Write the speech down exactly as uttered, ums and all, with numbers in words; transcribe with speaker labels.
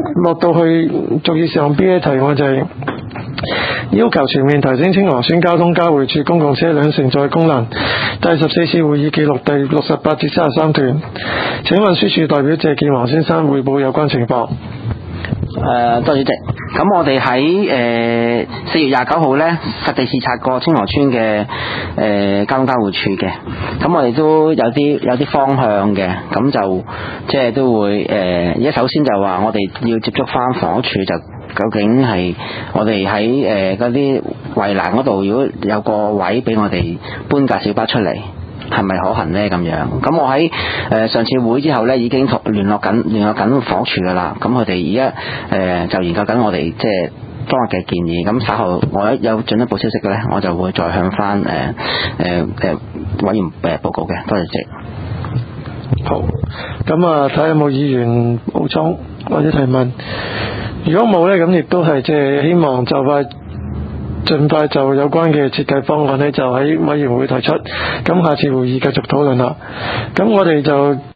Speaker 1: 落到去逐頁上 B 嘅題目就係要求全面提升青黃村交通交匯處公共車輛承載功能。第十四次會議記錄第六十八至三十三段，請運輸署代表謝建華先生匯報有關情況。
Speaker 2: 誒、呃，多謝主席。咁我哋喺誒四月廿九號咧，實地視察過青黃村嘅誒、呃、交通交匯處嘅。咁我哋都有啲有啲方向嘅，咁就即係都會誒。而、呃、家首先就話我哋要接觸翻房屋處，就究竟係我哋喺誒嗰啲圍欄嗰度，如果有個位俾我哋搬架小巴出嚟，係咪可行呢？咁樣，咁我喺誒、呃、上次會之後呢，已經同聯絡緊聯絡緊房署噶啦。咁佢哋而家誒就研究緊我哋即係當日嘅建議。咁稍後我一有進一步消息嘅呢，我就會再向翻誒誒誒委員誒報告嘅。多謝主席。
Speaker 1: 好，咁啊睇下有冇議員補充或者提問。如果冇呢，咁亦都係即係希望就快。盡快就有關嘅設計方案呢，就喺委員會提出，咁下次會議繼續討論啦。咁我哋就